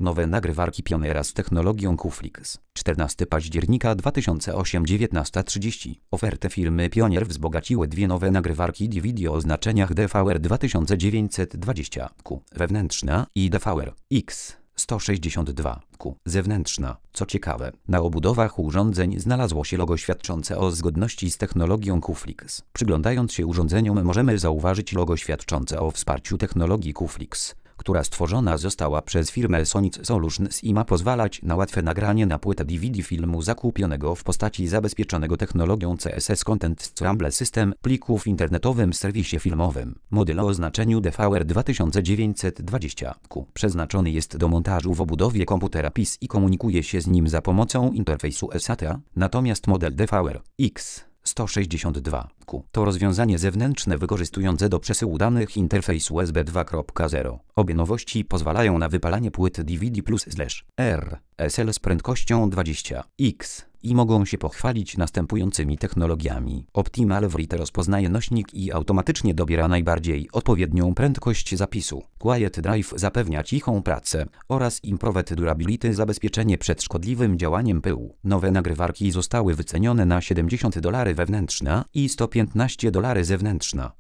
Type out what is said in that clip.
Nowe nagrywarki Pionera z technologią QFlix. 14 października 2008 19:30. Ofertę firmy Pionier wzbogaciły dwie nowe nagrywarki DVD o oznaczeniach DVR 2920Q wewnętrzna i DVR X 162Q zewnętrzna. Co ciekawe, na obudowach urządzeń znalazło się logo świadczące o zgodności z technologią QFlix. Przyglądając się urządzeniom możemy zauważyć logo świadczące o wsparciu technologii QFlix, która stworzona została przez firmę Sonic Solutions i ma pozwalać na łatwe nagranie na płytę DVD filmu zakupionego w postaci zabezpieczonego technologią CSS Content Scramble System plików w internetowym serwisie filmowym. Model o oznaczeniu DVR 2920Q przeznaczony jest do montażu w obudowie komputera PiS i komunikuje się z nim za pomocą interfejsu SATA, natomiast model DVR X 162Q to rozwiązanie zewnętrzne wykorzystujące do przesyłu danych interfejs USB 2.0. Obie nowości pozwalają na wypalanie płyt DVD+/RSL z prędkością 20x i mogą się pochwalić następującymi technologiami. Optimal Write rozpoznaje nośnik i automatycznie dobiera najbardziej odpowiednią prędkość zapisu. Quiet Drive zapewnia cichą pracę oraz Improved Durability zabezpieczenie przed szkodliwym działaniem pyłu. Nowe nagrywarki zostały wycenione na $70 wewnętrzna i $115 zewnętrzna.